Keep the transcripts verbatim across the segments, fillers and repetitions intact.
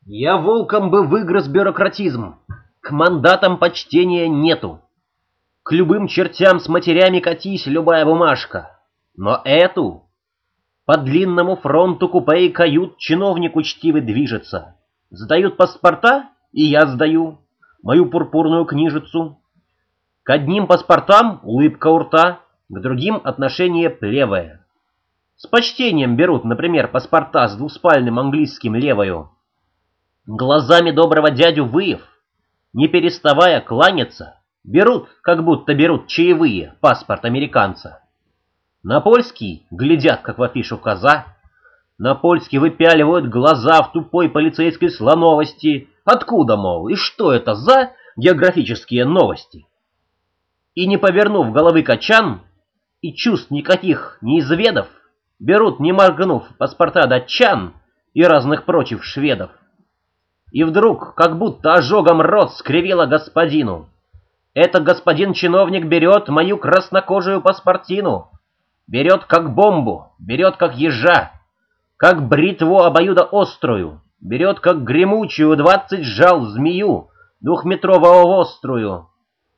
Я волком бы выгрыз бюрократизм. К мандатам почтения нету. К любым чертям с матерями катись, любая бумажка. Но эту... По длинному фронту купе и кают чиновник учтивый движется. Сдают паспорта, и я сдаю мою пурпурную книжицу. К одним паспортам улыбка у рта, к другим отношение плевое. С почтением берут, например, паспорта с двуспальным английским левою. Глазами доброго дядю Выев, не переставая кланяться, берут, как будто берут чаевые, паспорт американца. На польский глядят, как в афишу коза, на польский выпяливают глаза в тупой полицейской слоновости. Откуда, мол, и что это за географические новости? И не повернув головы качан, и чувств никаких не изведав, берут, не моргнув, паспорта датчан и разных прочих шведов. И вдруг, как будто ожогом рот скривило господину. Этот господин-чиновник берет мою краснокожую паспортину, берет как бомбу, берет как ежа, как бритву обоюдоострую, берет как гремучую двадцать жал змею, двухметрового острую.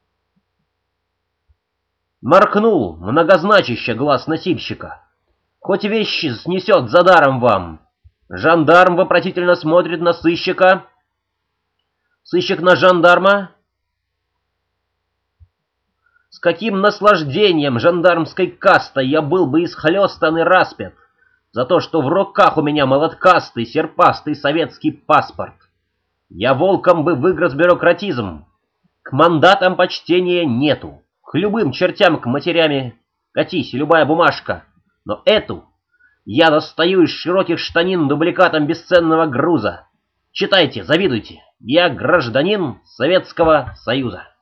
Моркнул многозначище глаз носильщика. Хоть вещи снесет за даром вам. Жандарм вопросительно смотрит на сыщика. Сыщик на жандарма. С каким наслаждением жандармской кастой я был бы исхлёстан и распят за то, что в руках у меня молоткастый, серпастый советский паспорт. Я волком бы выгрыз бюрократизм. К мандатам почтения нету. К любым чертям, к матерями катись, любая бумажка. Но эту я достаю из широких штанин дубликатом бесценного груза. Читайте, завидуйте. Я гражданин Советского Союза.